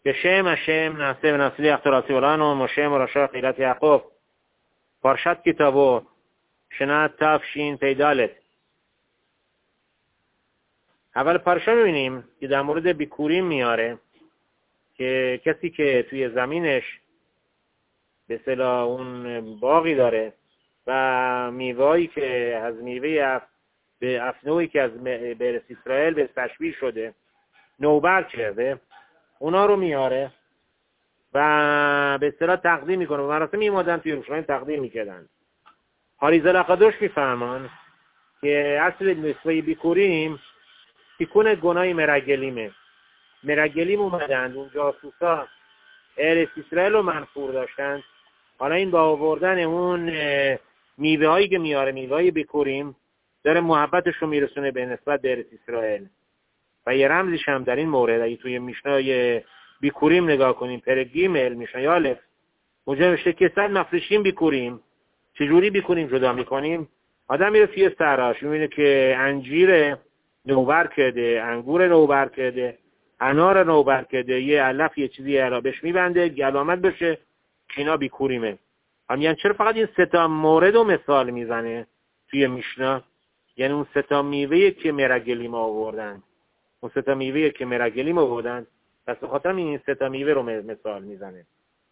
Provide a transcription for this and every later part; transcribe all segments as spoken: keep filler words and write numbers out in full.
בשם השם נעשה ונצליח תורתי ולנו משה מרשה קהילת יעקב. פרשת כתבו שנת תשפ"ד. اول پرشا می‌بینیم که در مورد بیکوریم میاره که کسی که توی زمینش به اصطلاح اون باغی داره و میوه‌ای که از میوه اف به افنویی که از برس اسرائیل به تشبیه شده نوبر کرده، اونا رو میاره و به اصطلاح تقدیم میکنه و مراسم میمادن توی یروشلایم تقدیم میکردن. هاریزه لقدوش میفرمان که اصل نسبه بیکوریم تیکون گناه مرگلیمه. مرگلیم اومدند اون جاسوسا ارس اسرائیل رو منفور داشتند. حالا این با آوردن اون میوه هایی که میاره، میوه های بیکوریم، داره محبتش رو میرسونه به نسبت به ارس اسرائیل. و یه رمزیش هم در این مورد اگه توی میشنای بیکوریم نگاه کنیم، پرگیمل میشنای الف، اونجا نوشته که صد مفرشیم بیکوریم. چجوری بیکوریم جدا میکنیم؟ آدم میره توی سراش میبینه که انجیر نوبر کرده، انگور نوبر کرده، انار نوبر کرده، یه علف یه چیزی علابش میبنده علامت بشه که اینا بیکوریمه. هم یعنی چرا فقط این سه تا مورد رو مثال میزنه توی میشنا؟ یعنی اون سه تا میوه که مرگلیم آوردن، اون سه تا میوه که مرگلیم آوردن، پس به خاطر این سه تا میوه رو مثال میزنه.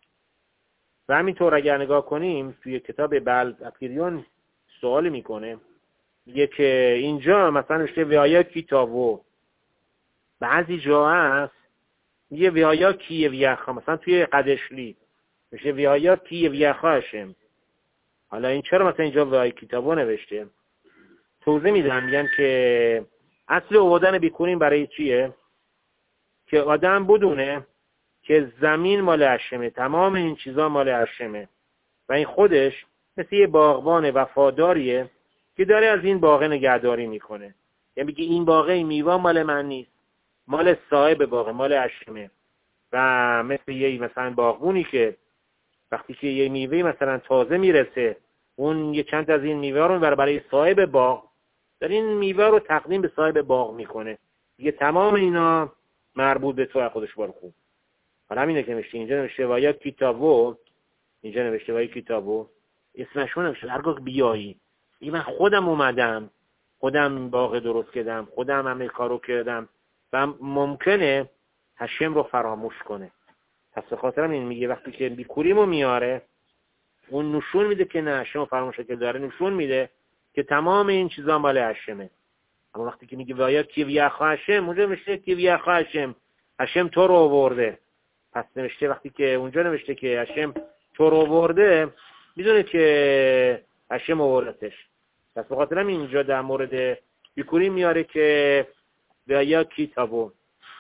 و همینطور اگر نگاه کنیم توی کتاب بلد اپیریون سوال میکنه، میگه که اینجا مثلا نوشته ویایا کیتاوو، بعضی جا هست میگه ویایا کیویخا، مثلا توی قدشلی میشه ویایا کیویخا هشم. حالا این چرا مثلا اینجا ویایا کیتاوو نوشته؟ توضیح میدم، میگن که اصل آوردن بیکوریم برای چیه؟ که آدم بدونه که زمین مال هشمه، تمام این چیزا مال هشمه و این خودش مثل یه باغبان وفاداریه که داره از این باغ نگهداری میکنه. یعنی میگه این باغ این میوه مال من نیست، مال صاحب باغ، مال هشمه. و مثل یه مثلا باغبونی که وقتی که یه میوه مثلا تازه میرسه، اون یه چند از این میوه رو میبره برای صاحب باغ، در این میوه رو تقدیم به صاحب باغ میکنه. دیگه تمام اینا مربوط به تو خودش بار خوب. حالا همینه که نوشته اینجا، نوشته وایا کتابو، اینجا نوشته وایا کتابو، اسمشون نوشته هرگاه بیایی. این من خودم اومدم، خودم باغ درست کردم، خودم همه کارو کردم و ممکنه هشم رو فراموش کنه. پس به خاطرم این میگه وقتی که بیکوریمو میاره، اون نشون میده که نه هشم رو فراموش که داره، نشون میده که تمام این چیزا مال هشمه. اما وقتی که میگه وایا کیویخا هشم، اونجا نوشته کیویخا هشم، هشم تو رو آورده. پس نوشته وقتی که اونجا نوشته که هشم تو رو آورده، میدونه که هشم آوردتش. پس به خاطر همین اینجا در مورد بیکوریم میاره که وایا کیتابو.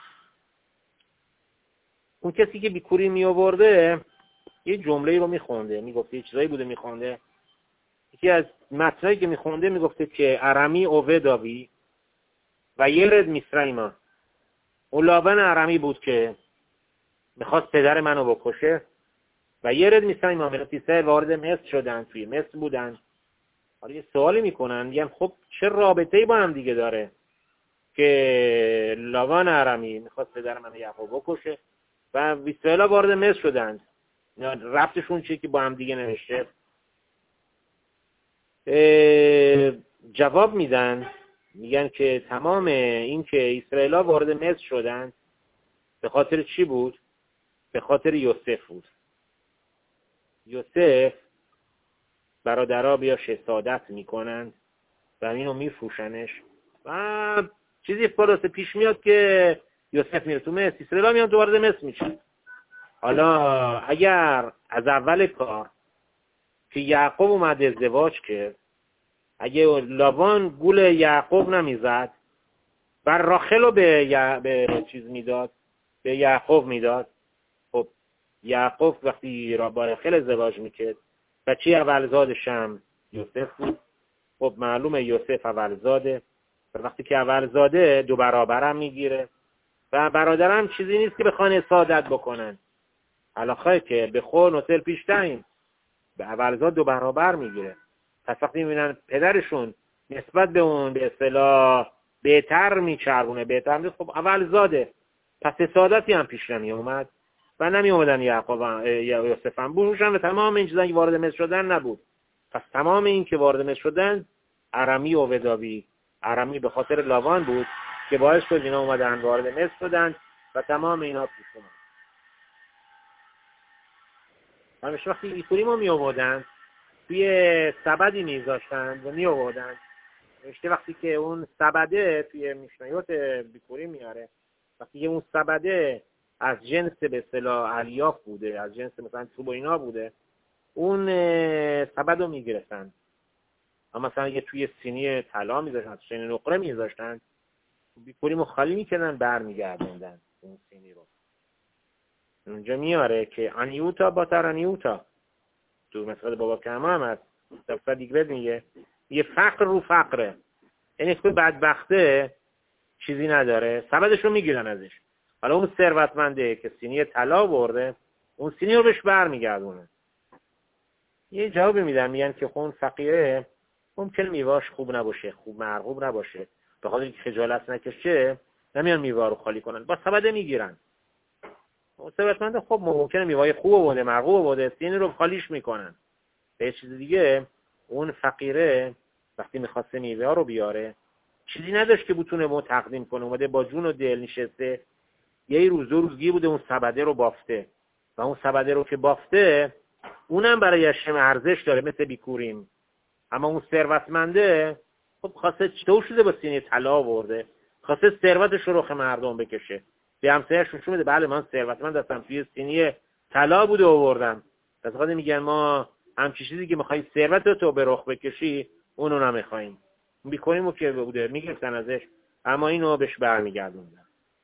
اون کسی که بیکوریم می آورده یه جمله‌ای رو میخونده، میگفته یه چیزایی بوده میخونده. یکی از متنایی که میخونده میگفته که ارمی اوه داوی و یرد میسرایما. اون لاون ارمی بود که میخواست پدر منو بکشه و یرد میسرایما، ملت اسرائیل وارد مصر شدن، توی مصر بودن. حالا یه سوالی میکنن، میگن خب چه رابطه‌ای با هم دیگه داره که لاون ارمی میخواست پدر منو یعقوب بکشه و اسرائیل وارد مصر شدن؟ ربطشون چیه که با هم دیگه نوشته؟ جواب میدن، میگن که تمام این که اسرائیل وارد مصر شدن به خاطر چی بود؟ به خاطر یوسف بود. یوسف برادرها بیا حسادت میکنن و اینو میفروشنش و چیزی خلاصه پیش میاد که یوسف میره تو مصر، اسرائیل میان تو وارد مصر میشن. حالا اگر از اول کار که یعقوب اومد ازدواج کرد، اگه لابان گول یعقوب نمیزد بر راخل رو به, ی... به چیز میداد، به یعقوب میداد، خب یعقوب وقتی را با راخل ازدواج میکرد بچه اولزادش هم یوسف بود. خب معلومه یوسف اولزاده و وقتی که اولزاده دو برابر هم میگیره و برادرم چیزی نیست که بخوان حسادت بکنن. علاقه که به خور نوتل پیش تاییم به اولزاد دو برابر میگیره. پس وقتی میبینن پدرشون نسبت به اون به اصطلاح بهتر میچربونه، بهتر میگه، خب اولزاده، پس حسادتی هم پیش نمی اومد. و نمی اومدن یعقوب یا یوسف هم بروشن و تمام این چیزایی که وارد مصر شدن نبود. پس تمام این که وارد مصر شدن ارمی و ودابی، ارمی به خاطر لاوان بود که باعث شد اینا اومدن وارد مصر شدن و تمام اینا پیش اومد. همیشه وقتی بیکوریمو می آوردن توی سبدی میذاشتن و می آوردن. نوشته وقتی که اون سبده توی میشنایات بیکوری میاره، وقتی که اون سبده از جنس به اصطلاح الیاف بوده، از جنس مثلا چوب و اینا بوده، اون سبد رو میگرفتن. اما مثلا یه توی سینی طلا میذاشتن، سینی نقره میذاشتن، بیکوریمو خالی میکردن برمیگردوندن اون سینی رو. اونجا میاره که انیوتا با تر انیوتا تو مثلا بابا کما هم هست دفتر دیگه میگه یه فقر رو فقره، یعنی که بدبخته چیزی نداره سبدش رو میگیرن ازش. حالا اون ثروتمنده که سینی طلا برده اون سینی رو بهش برمیگردونه. یه جوابی میدن میگن که خون فقیره ممکن میواش خوب نباشه، خوب مرغوب نباشه، به خاطر اینکه خجالت نکشه نمیان میوه رو خالی کنن، با سبده میگیرن. اون ثروتمنده خب ممکنه میوه خوب بوده، مرغوب بوده، سینی رو خالیش میکنن. به چیز دیگه اون فقیره وقتی میخواسته میوه رو بیاره چیزی نداشت که بتونه مو تقدیم کنه، اومده با جون و دل نشسته، یه روز دو روزگی بوده اون سبده رو بافته و اون سبده رو که بافته اونم برای یشم ارزش داره مثل بیکوریم. اما اون ثروتمنده خب خواسته چطور شده با سینی طلا آورده، خواسته ثروتش رو رخ مردم بکشه، به همسایه‌اش نشون بده بله من ثروتمند هستم، توی سینی طلا بوده آوردم. پس خاطر میگن ما همچین چیزی که میخوای ثروت تو به رخ بکشی اونو نمیخوایم. بیکوریم رو که بوده میگفتن ازش، اما اینو بهش برمیگردوندن.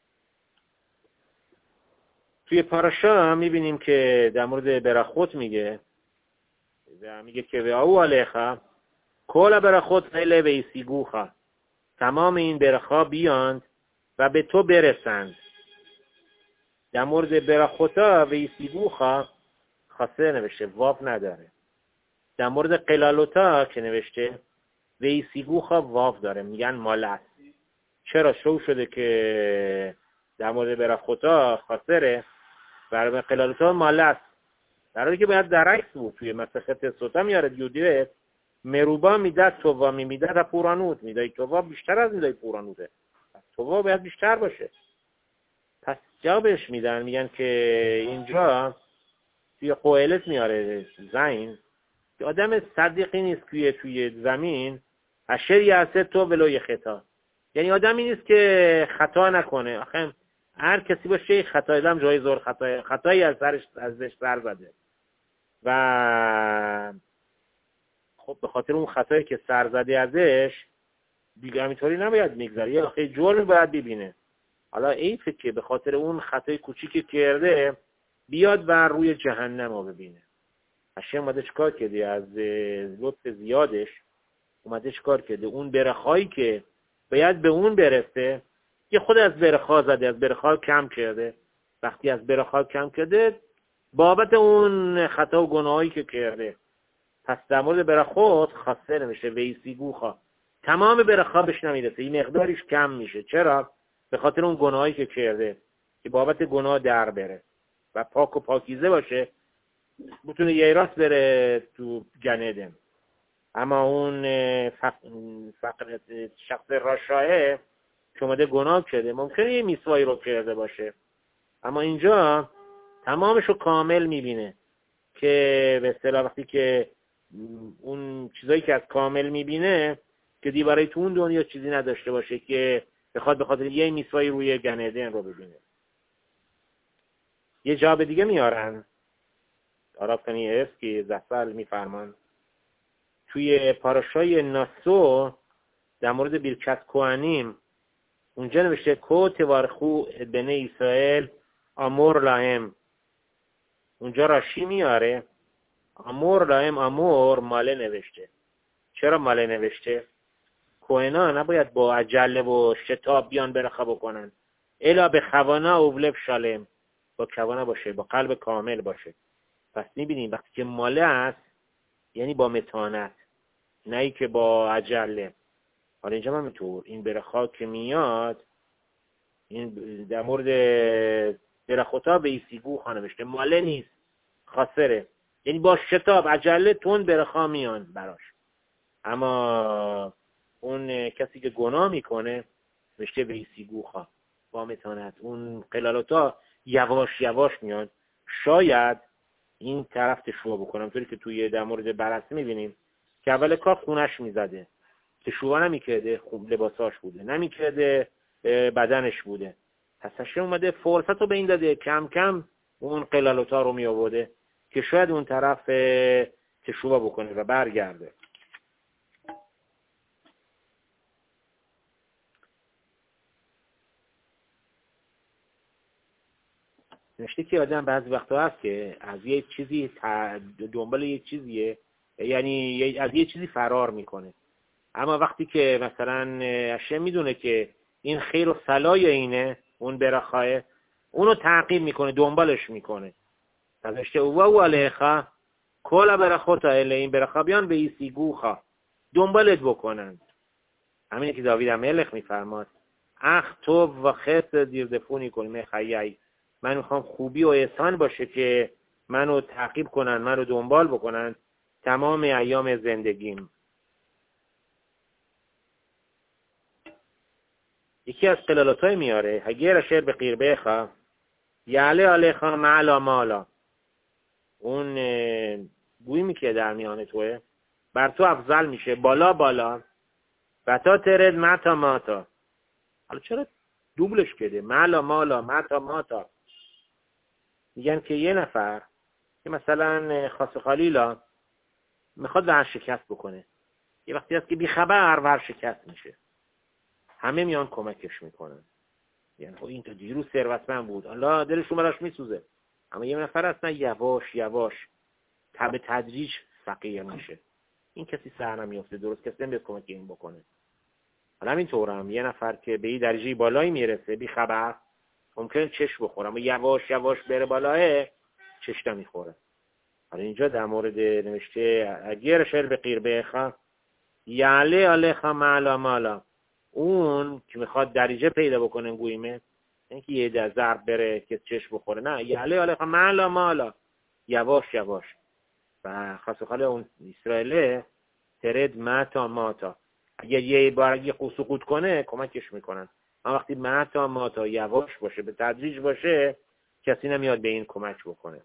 توی پاراشا میبینیم که در مورد برخوت میگه و میگه که و او علیخا کل برخوت خیلی به ایسیگوخا، تمام این برخا بیاند و به تو برسند. در مورد برخوتا و ایسیگوخا خاصه نوشته، واو نداره. در مورد قلالوتا که نوشته و ایسیگوخا واو داره، میگن مالت. چرا شو شده که در مورد برخوتا خاصره برای قلالوتا مالت، در حالی که باید در عکس بود. توی مسخت سوتا میاره دیودیوه مروبا میداد تووا میداد پورانوت، میدای تووا بیشتر از میدای پورانوته، تووا باید بیشتر باشه. پس جوابش میدن میگن که اینجا توی قویلت میاره زین که آدم صدیقی نیست که توی زمین اشر یعصه تو ولوی خطا، یعنی آدمی نیست که خطا نکنه. آخه هر کسی باشه خطای دم جای زور خطای خطایی از سرش ازش سر زده و خب به خاطر اون خطایی که سر زده ازش دیگه همینطوری نباید میگذره، یه خیلی جرم باید ببینه. حالا ایفه که به خاطر اون خطای کوچیکی که کرده بیاد و روی جهنم رو ببینه. هشم اومده چکار کرده؟ از لطف زیادش اومده چکار کرده؟ اون برخایی که باید به اون برسه که خود از برخا زده، از برخا کم کرده. وقتی از برخا کم کرده بابت اون خطا و گناهایی که کرده، پس در مورد برخوت خاصه نمیشه ویسی گوخا، تمام برخا بهش نمیرسه، این مقداریش کم میشه. چرا؟ به خاطر اون گناهایی که کرده که بابت گناه در بره و پاک و پاکیزه باشه، بتونه یه راست بره تو جنedem. اما اون فقر شخص راشاه که اومده گناه کرده ممکنه یه میسوایی رو کرده باشه، اما اینجا تمامش رو کامل میبینه که به اصطلاح وقتی که اون چیزایی که از کامل میبینه که دیواره تو اون دنیا چیزی نداشته باشه که بخواد به خاطر یه میسوایی روی جنedem رو ببینه. یه جواب دیگه میارن عرب کنی است که زفل میفرمان توی پاراشای ناسو در مورد بیرکت کوهنیم اونجا نوشته کو توارخو بنی اسرائیل امور لاهم. اونجا راشی میاره امور لاهم، امور ماله نوشته. چرا ماله نوشته؟ کوهنا نباید با عجله و شتاب بیان برخا بکنن، الا به خوانا اولب شالم، با خوانا باشه، با قلب کامل باشه. پس میبینیم وقتی که ماله است یعنی با متانت، نه ای که با عجله. حالا اینجا من میتور این برخا که میاد، این در مورد برخوتا به ایسیگو خانوشته، ماله نیست، خاسره. یعنی با شتاب عجله تون برخا میان براش. اما اون کسی که گناه میکنه نوشته به ایسیگو خواه با متانت. اون قلالوتا یواش یواش میان. شاید این طرف تشوه بکنم، طوری که توی در مورد بررسی میبینیم که اول کار خونش میزده، تشوه نمیکرده، خوب لباساش بوده، نمیکرده بدنش بوده. پسش اومده فرصت رو به این داده، کم کم اون قلالوتا رو می آورده که شاید اون طرف تشوه بکنه و برگرده. نشته که آدم بعضی وقتا هست که از یه چیزی دنبال یه چیزیه، یعنی از یه چیزی فرار میکنه، اما وقتی که مثلا اشیا میدونه که این خیر و صلاح اینه، اون برخاه، اونو تعقیب میکنه، دنبالش میکنه. نوشته او و علیخا کل برخوتا اله، این برخا بیان به ایسیگوخا، دنبالت بکنن. همینه که داوید ملخ میفرماد اخ تو و خس دیردفونی کلمه خیعی، من میخوام خوبی و احسان باشه که منو تعقیب کنن، منو دنبال بکنن تمام ایام زندگیم. یکی از قلالاتای میاره هگر اشر به قیربیخا یعله علیخا معلا مالا، اون گویی میکه در میان توه بر تو افضل میشه بالا بالا و تا ترد متا ماتا. حالا چرا دوبلش کده معلا مالا متا ماتا؟ میگن که یه نفر که مثلا خاص خالیلا میخواد ور شکست بکنه، یه وقتی هست که بی خبر ور شکست میشه، همه میان کمکش میکنن. یعنی خب این تا دیروز ثروتمند بود، الله دلشون براش میسوزه، اما یه نفر اصلا یواش یواش تب تدریج فقیر میشه، این کسی سر نمیافته، درست کسی نمیاد کمک این بکنه. حالا همینطور هم یه نفر که به این درجه بالایی میرسه بی خبر ممکنه چش بخوره، اما یواش یواش بره بالاه چش نمیخوره. حالا اینجا در مورد نوشته اگر شر به قیربیخا یعلی علیخا معلا مالا، اون که میخواد دریجه پیدا بکنه گویمه، اینکه یه در ضرب بره که چش بخوره، نه، یعلی علیخا معلا مالا، یواش یواش. و خاصه خاله اون اسرائیله ترد ماتا ماتا، اگر یه بار یه سقوط کنه کمکش میکنن، اما وقتی ماتا ماتا یواش باشه به تدریج باشه کسی نمیاد به این کمک بکنه.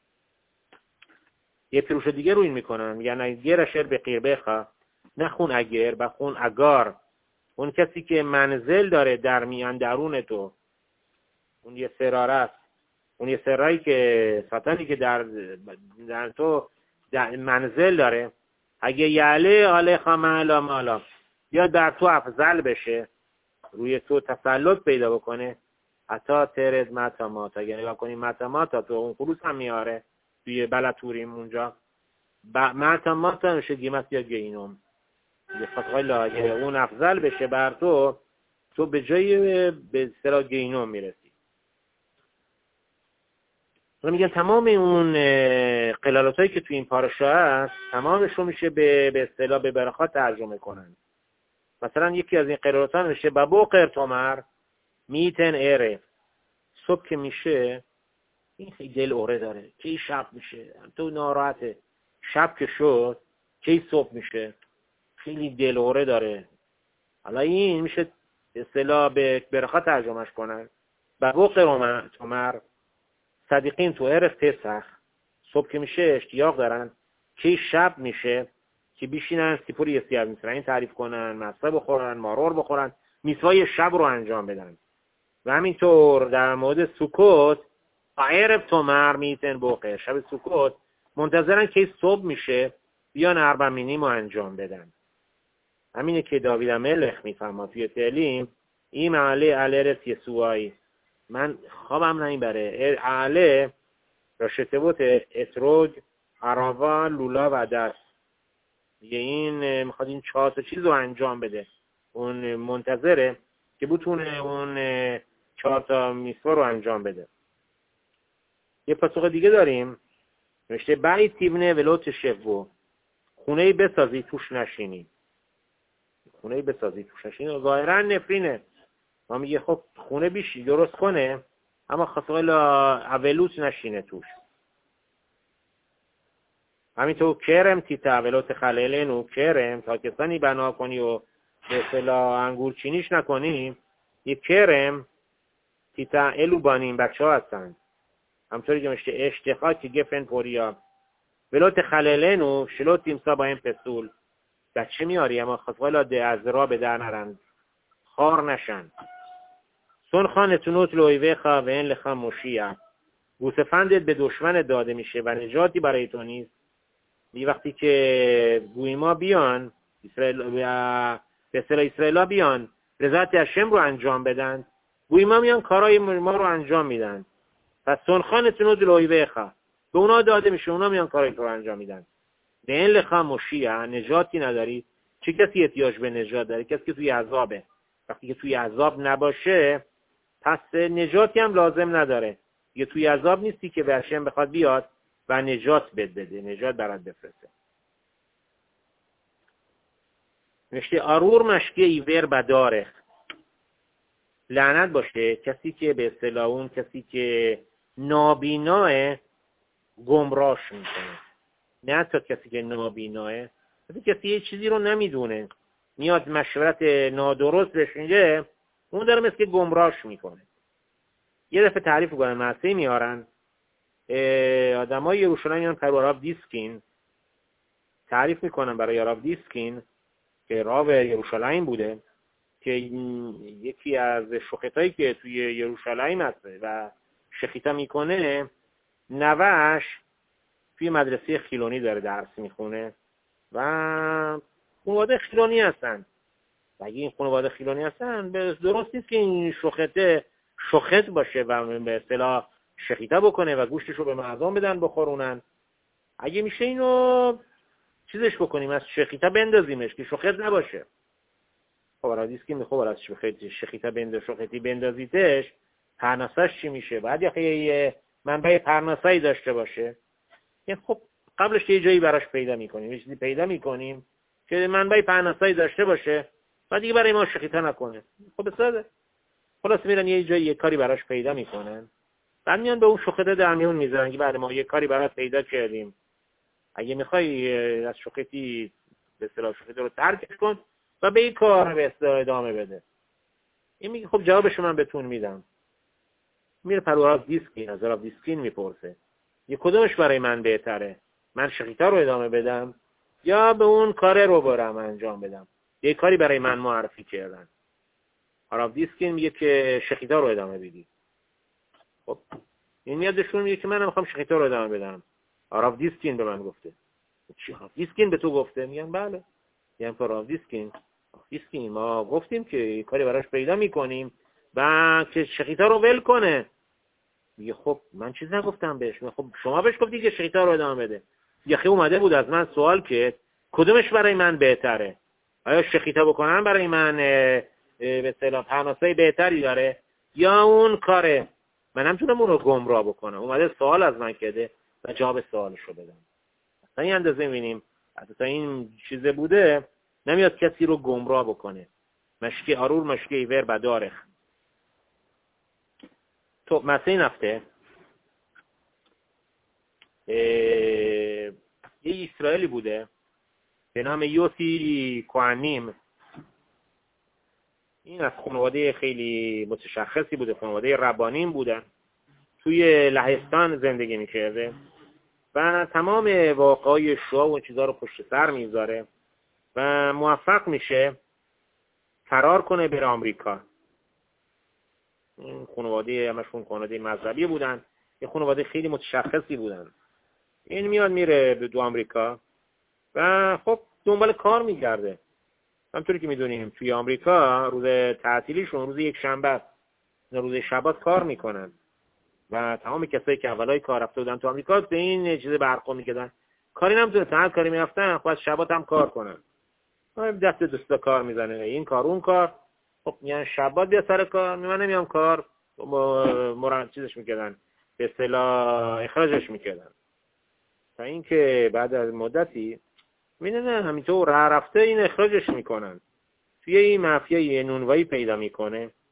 یه پیروش دیگه رو این میکنن، میگن اگر اشر به قیربیخا، نخون اگر بخون اگار، اون کسی که منزل داره در میان درون تو، اون یه سراره است، اون یه سرایی که ساتانی که در, در تو در منزل داره، اگه یعلی علیخا معلا مالا، یا در تو افضل بشه، روی تو تسلط پیدا بکنه، حتی ترد متا ماتا، اگه نگاه کنیم متا ماتا تو اون خروس هم میاره توی بلاتوریم اونجا، متا ماتا نشه گیمت یا گینوم، یه خطقای اگه اون افضل بشه بر تو، تو به جای به اصطلاح گینوم میرسی. میگن تمام اون قلالاتایی که توی این پاراشا هست تمامش رو میشه به به اصطلاح به برخات ترجمه کنن. مثلا یکی از این قلالات‌ها میشه بابو قرتومر میتن اره، صبح که میشه این خیلی دل اوره داره، کی شب میشه تو ناراحته، شب که شد کی صبح میشه خیلی دل اوره داره. حالا این میشه به اصطلاح به برخات ترجمهش کنن. بابو قرتومر صدیقین تو عرف پسخ صبح که میشه اشتیاق دارن که شب میشه که بیشینن سیپور یه سیاب میسرین تعریف کنن، مصبه بخورن، مارور بخورن، میسوای شب رو انجام بدن. و همینطور در مورد سکوت عرف تومر میتن بوقه، شب سکوت منتظرن که صبح میشه بیان اربع مینیم رو انجام بدن. همینه که داوید ملخ میفرماد توی تعلیم این معله علرس یسوعی، من خوابم نمیبره، اعله راشته بود اتروگ عراوا لولا و دست، میگه این میخواد این چهار تا چیز رو انجام بده، اون منتظره که بتونه اون چهار تا میسوا رو انجام بده. یه پاسخ دیگه داریم نوشته بعید تیبنه ولوت شفو، خونه‌ای بسازی توش نشینی، خونه‌ای بسازی توش نشینی ظاهرا نفرینه، ما میگه خب خونه بیشی درست کنه اما خصولا اولوت نشینه توش. همینطور کرم تیتا اولوت خلالین و کرم تا کسانی بنا کنی و به اصطلاح انگورچینیش نکنی، یک کرم تیتا الو بانیم بچه ها هستن. همطوری که مشته اشتخا که گفن پوریا ولوت خلالین و شلوت تیمسا با این پسول بچه میاری اما خصولا ده از را به در نرند خار نشن. سون خانتونوت لویوه خواه و این لخوا مشیه گوسفندت به دشمن داده میشه و نجاتی برای تو نیست. بی وقتی که گویما بیان اسرائیل و به اصطلاح اسرائیل بیان رضایت هشم رو انجام بدن، گویما میان کارای ما رو انجام میدن. پس سون خانتونوت لویوه خواه به اونا داده میشه، اونا میان کارای تو رو انجام میدن. به این لخوا مشیه نجاتی نداری. چه کسی احتیاج به نجات داره؟ کسی که توی عذابه. وقتی که توی عذاب نباشه پس نجاتی هم لازم نداره. یه توی عذاب نیستی که برشم بخواد بیاد و نجات بد بده، نجات برات بفرسته. نشته آرور مشکی ایور بداره. لعنت باشه کسی که به اصطلاح اون کسی که نابیناه گمراهش میکنه. نه تا کسی که نابیناه، کسی کسی یه چیزی رو نمیدونه میاد مشورت نادرست بهش میگه، اون داره مثل که گمراهش میکنه. یه دفعه تعریف کنن معصی میارن آدمای یروشلایم میان پر راو دیسکین تعریف میکنن برای راو دیسکین که راو یروشلایم بوده که یکی از شخیتایی که توی یروشلایم هسته و شخیتا میکنه نوش توی مدرسه خیلونی داره درس میخونه و خانواده خیلونی هستن و اگه این خانواده خیلونی هستن درست نیست که این شخیته شخیت باشه و به اصطلاح شخیتا بکنه و گوشتش رو به مردم بدن بخورونن. اگه میشه اینو چیزش بکنیم از شخیتا بندازیمش که شخیت نباشه. خب رادیس که میخواد از شخیت شخیتا بنداز شخیتی بندازیتش پرناسش چی میشه؟ بعد یه منبع پرناسایی داشته باشه. یعنی خب قبلش یه جایی براش پیدا میکنیم، یه چیزی پیدا میکنیم که منبع پرناسایی داشته باشه بعد دیگه برای ما شخیتا نکنه. خب بساده خلاص میرن یه جایی یه کاری براش پیدا میکنن بعد میان به اون شخیته در میون میذارن که بعد ما یه کاری برات پیدا کردیم، اگه میخوای از شخیتی به اصطلاح شخیته رو ترکش کن و به این کار به اصطلاح ادامه بده. این میگه خب جوابشو من بهتون میدم. میره پروراب دیسکین از راب دیسکین میپرسه یه کدومش برای من بهتره، من شخیتا رو ادامه بدم یا به اون کار رو برم انجام بدم؟ یه کاری برای من معرفی کردن. راب دیسکین میگه که شخیتا رو ادامه بدی. خب این یادشون میگه که من میخوام شخیتا رو ادامه بدم. راب دیسکین به من گفته. چی راب دیسکین به تو گفته؟ میگن بله. میگن تو راب دیسکین دیسکین ما گفتیم که کاری براش پیدا میکنیم و که شخیتا رو ول کنه. میگه خب من چیز نگفتم بهش. میگه خب شما بهش گفتی که شخیتا رو ادامه بده. یه خیلی اومده بود از من سوال که کدومش برای من بهتره؟ آیا شخیتا بکنم برای من به اصطلاح پرناسای بهتری داره یا اون کاره؟ من نمیتونم اون رو گمراه بکنم. اومده سوال از من کرده و جواب سوالش رو بدم. تا این اندازه می‌بینیم تا این چیزه بوده نمیاد کسی رو گمراه بکنه. مشکی آرور مشکی ایور بداره. تو مثلا این هفته یه اسرائیلی بوده به نام یوسی کوهنیم. این از خانواده خیلی متشخصی بوده، خانواده ربانیم بودن، توی لهستان زندگی میکرده و تمام واقعای شاه و چیزها رو پشت سر میذاره و موفق میشه فرار کنه بره آمریکا. این خانواده همشون خانواده مذهبی بودن، یه خانواده خیلی متشخصی بودن. این میاد میره به دو آمریکا و خب دنبال کار میگرده. همونطوری که میدونیم توی آمریکا روز تعطیلیشون روز یک شنبه است، روز شبات کار میکنن و تمام کسایی که اولای کار رفته بودن تو آمریکا به این چیز برخورد میکردن. کاری نمیتونه تنها کاری میرفتن، خب از شبات هم کار کنن. دست دوستا کار میزنه این کار اون کار. خب میان شبات بیا سر کار، من نمیام کار، مران چیزش میکردن به اصطلاح اخراجش میکردن. تا اینکه بعد از مدتی میدونه همینطور راه رفته این اخراجش میکنن. توی این مافیا یه نونوایی پیدا میکنه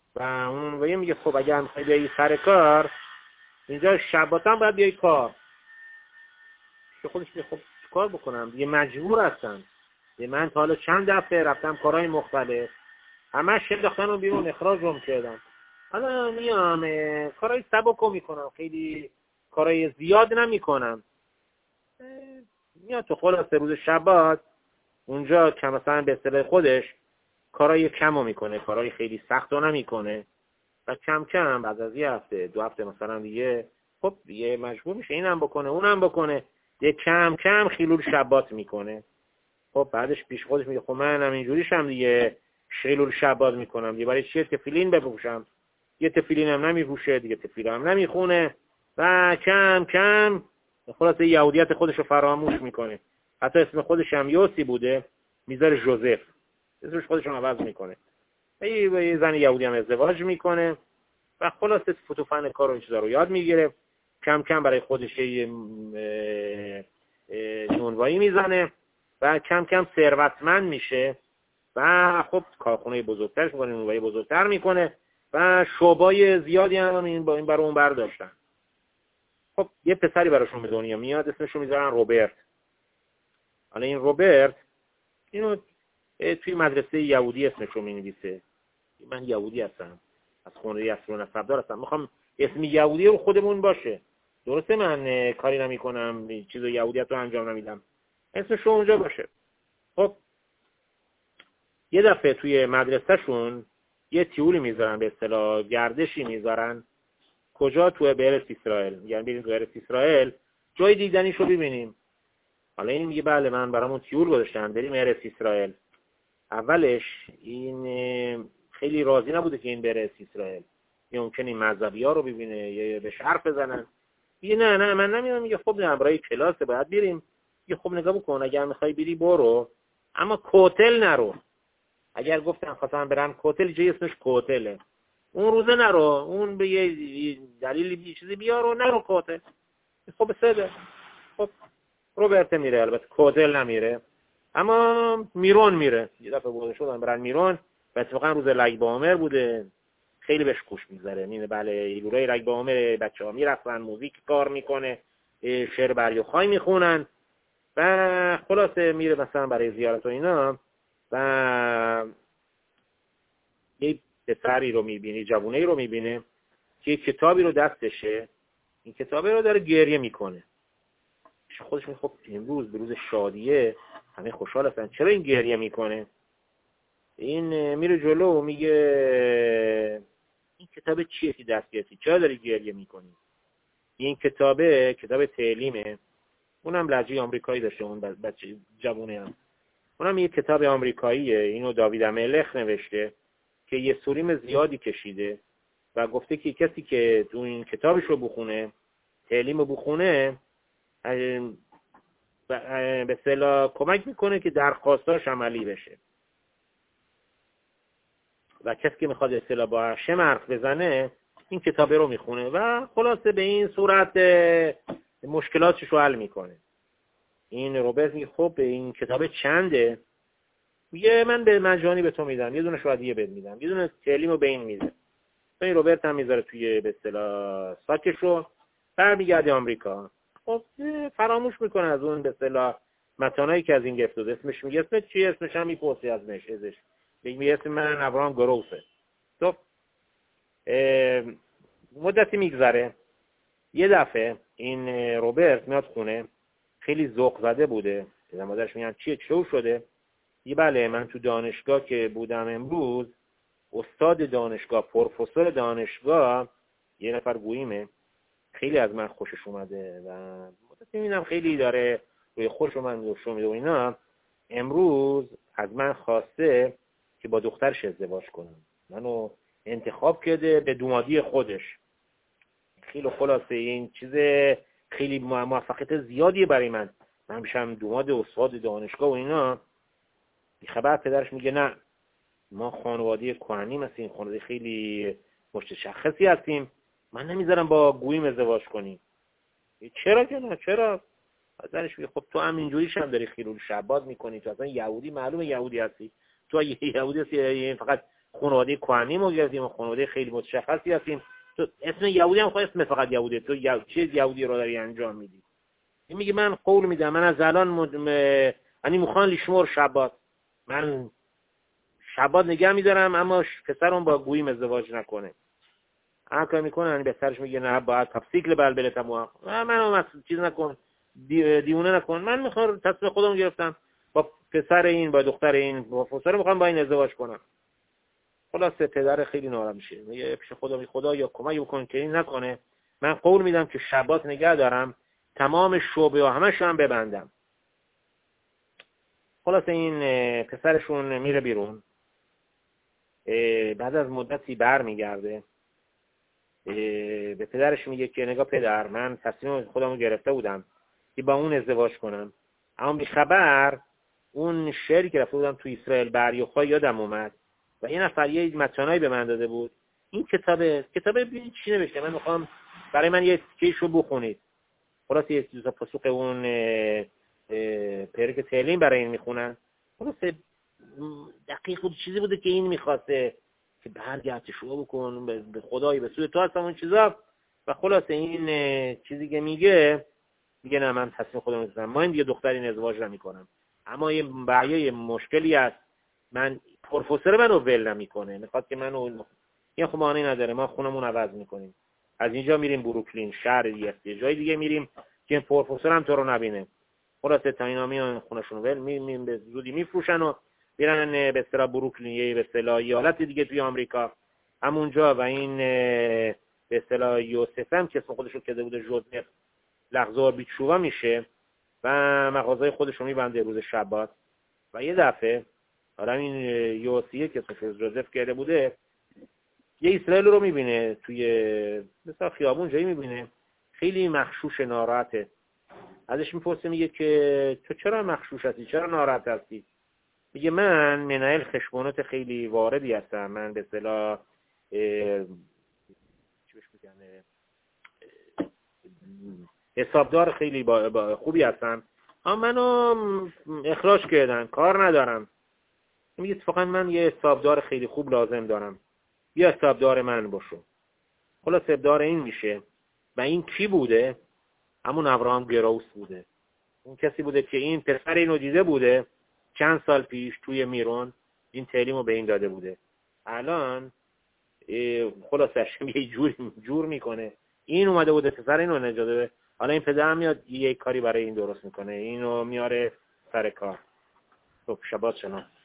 و اون نونوایی میگه خب اگر میخوای بیایی سر کار اینجا شبات هم باید بیایی کار. که خودش میگه خب چیکار بکنم دیگه، مجبور هستم. من تا حالا چند دفعه رفتم کارهای مختلف، همش انداختن رو بیرون، اخراجم کردم. حالا میام کارهای سبکو میکنم، خیلی کارهای زیاد نمیکنم. میاد تو خلاصه روز شبات اونجا که مثلا به اصطلاح خودش کارهای کمو میکنه، کارهای خیلی سختو نمیکنه و کم کم بعد از یه هفته دو هفته مثلا دیگه خب دیگه مجبور میشه اینم بکنه اونم بکنه، دیگه کم کم خیلول شبات میکنه. خب بعدش پیش خودش میگه خب منم اینجوریشم دیگه، خیلول شبات میکنم دیگه، برای چیه تفیلین بپوشم؟ یه تفیلین هم نمیپوشه دیگه، تفیل هم نمیخونه و کم کم خلاصه یهودیت خودش رو فراموش میکنه. حتی اسم خودش هم یوسی بوده، میذاره جوزف، اسمش خودش رو عوض میکنه. یه زن یهودی هم ازدواج میکنه و خلاصه فتوفن کار و این چیزا رو یاد میگیره. کم کم برای خودش یه نونوایی میزنه و کم کم ثروتمند میشه و خب کارخونه بزرگترش میکنه، نونوایی بزرگتر میکنه و شعبای زیادی هم این با این برای اون برداشتن. خب یه پسری براشون به دنیا میاد، اسمش رو میذارن روبرت. حالا این روبرت اینو توی مدرسه یهودی اسمش رو مینویسه، من یهودی هستم، از خونه اصل و نسبدار هستم، میخوام اسم یهودی رو خودمون باشه. درسته من کاری نمی کنم، چیز یهودیت رو انجام نمیدم، اسمش رو اونجا باشه. خب یه دفعه توی مدرسهشون یه تیوری میذارن، به اصطلاح گردشی میذارن. کجا؟ توی برس اسرائیل. یعنی بریم توی برس اسرائیل جای دیدنیشو ببینیم. حالا این میگه بله من برامون تیور گذاشتن بریم برس اسرائیل. اولش این خیلی راضی نبوده که این بره اسرائیل، یه ممکنه این مذهبی‌ها رو ببینه یا به حرف بزنن. میگه نه نه من نمیام. میگه خب نه برای کلاسه باید بریم. میگه خب نگاه بکن اگر میخوای بری برو، اما کوتل نرو. اگر گفتن خواستن برن کوتل، جای اسمش کوتله، اون روزه نرو، اون به یه دلیلی بی چیزی بیار و نرو کوتل. خب بسده. خب روبرت میره، البته کوتل نمیره اما میرون میره. یه دفعه بوده شدن برن میرون و اتفاقا روز لگ با عمر بوده، خیلی بهش خوش میگذره. میبینه بله ایلوره لگ با عمر، بچه‌ها میرقصن، موزیک کار میکنه، شعر بریوخای میخونن و خلاصه میره مثلا برای زیارت و اینا و یه پسری رو میبینه، جوونه‌ای رو میبینه که کتابی رو دستشه، این کتابی رو داره گریه میکنه. خودش میگه خب امروز به روز شادیه، همه خوشحال هستن، چرا این گریه میکنه؟ این میره جلو و میگه این کتاب چیه که دست گرفتی؟ چرا داری گریه میکنی؟ این کتابه کتاب تعلیمه، اونم لهجه آمریکایی داشته، اون بچه جوونه هم، اونم یه کتاب آمریکاییه، اینو داوید ملخ نوشته که یه سوریم زیادی کشیده و گفته که کسی که تو این کتابش رو بخونه، تعلیم رو بخونه، به اصطلاح کمک میکنه که درخواستاش عملی بشه و کسی که میخواد اصطلاح با هشم حرف بزنه این کتابه رو میخونه و خلاصه به این صورت مشکلاتش رو حل میکنه. این روبرت میگه خب این کتابه چنده؟ میگه من به مجانی به تو میدم، یه دونه شادیه بهت میدم، یه دونه تعلیم رو به این میده. این روبرت هم میذاره توی به اصطلاح ساکش رو، برمیگرده آمریکا. خب فراموش میکنه از اون به اصطلاح متانایی که از این گرفت داده. اسمش میگه اسمش چیه؟ اسمش هم میپرسی ازش ازش میگه اسم من ابراهام گروسه. خب مدتی میگذره، یه دفعه این روبرت میاد خونه، خیلی ذوق زده بوده. پدر مادرش میگن چیه چه شده؟ یه بله من تو دانشگاه که بودم امروز، استاد دانشگاه، پروفسور دانشگاه، یه نفر گوییمه، خیلی از من خوشش اومده و مدتی میبینم خیلی داره روی خوش من نشون میده و اینا، امروز از من خواسته که با دخترش ازدواج کنم، منو انتخاب کرده به دومادی خودش. خیلی خلاصه این چیز خیلی موفقیت زیادیه برای من، من بشم دوماد استاد دانشگاه و اینا. خبر پدرش میگه نه ما خانواده کهنی هستیم، خانواده خیلی مشخصی هستیم، من نمیذارم با گویم ازدواج کنی. چرا که نه؟ چرا؟ پدرش میگه خب تو هم اینجوریش داری خیلول شبات میکنی، تو اصلا یهودی معلومه یهودی هستی، تو یهودی هستی فقط خانواده کهنی ما گرفتیم، خانواده خیلی متشخصی هستیم. تو اسم یهودی هم خود اسم فقط یهودی، تو یه چیز یهودی رو داری انجام میدی. این میگه من قول میدم، من از الان مد... م... یعنی میخوان لیشمور شبات، من شبات نگه میدارم، اما پسرم با گویم ازدواج نکنه. هر کار میکنه یعنی به سرش میگه نه باید تفسیکل بلبله تمام، منو چیز نکن، دی... دیونه نکن، من میخوام تصمیم خودم گرفتم با پسر این با دختر این با پسر میخوام با این ازدواج کنم. خلاصه پدر خیلی ناراحت میشه، میگه پیش خدا می خدا یا کمک بکن که این نکنه، من قول میدم که شبات نگه دارم، تمام شعبه ها همش هم ببندم. خلاصه این پسرشون میره بیرون، بعد از مدتی بر میگرده به پدرش میگه که نگاه پدر، من تصمیم خودمو گرفته بودم که با اون ازدواج کنم، اما بی خبر اون شعری که رفته بودم تو اسرائیل بریوخا یادم اومد و یه نفر یه متنایی به من داده بود، این کتابه کتابه ببینید چی نوشته، من میخوام برای من یه تیکه‌شو بخونید. خلاص یه چیزا پاسخ اون پرک تلیم برای این میخونن. خلاص دقیق بود چیزی بوده که این میخواسته که برگرد شو بکن به خدای به سوی تو هستم اون چیزا. و خلاص این چیزی که میگه میگه نه من تصمیم خودم گرفتم، ما این دیگه دختری ازدواج نمیکنم، اما یه بعیه مشکلی هست، من پروفسور منو ول نمیکنه، میخواد که منو این خب معنی نداره، ما خونمون عوض میکنیم، از اینجا میریم بروکلین شهر دیگه، جای دیگه میریم که پروفسور هم تو رو نبینه. خلاصه تا اینا میان خونشون ول می, می به زودی میفروشن و میرن به اصطلاح بروکلین، یه به اصطلاح ایالت دیگه توی آمریکا همونجا. و این به اصطلاح یوسف هم که اسم خودش رو کده بوده جوزف لغزار بیچوبا میشه و مغازه خودش رو میبنده روز شبات. و یه دفعه حالا این یوسیه که اسمش جوزف کرده بوده یه اسرائیل رو میبینه توی مثلا خیابون جایی میبینه، خیلی مخشوش ناراحته. ازش میپرسه میگه که تو چرا مخشوش هستی، چرا ناراحت هستی؟ میگه من منهل خشبونات خیلی واردی هستم، من به اصطلاح چی بهش میگن حسابدار خیلی با با خوبی هستم، اما منو اخراج کردن، کار ندارم. میگه اتفاقا من یه حسابدار خیلی خوب لازم دارم، بیا حسابدار من باشو. خلاص حسابدار این میشه. و این کی بوده؟ همون ابراهام گراوس بوده، اون کسی بوده که این پسر اینو دیده بوده چند سال پیش توی میرون، این تعلیمو به این داده بوده. الان خلاصش یه جور جور میکنه، این اومده بوده پسر اینو نجات بده، حالا این پدر میاد یه کاری برای این درست میکنه، اینو میاره سر کار. خب شبات شما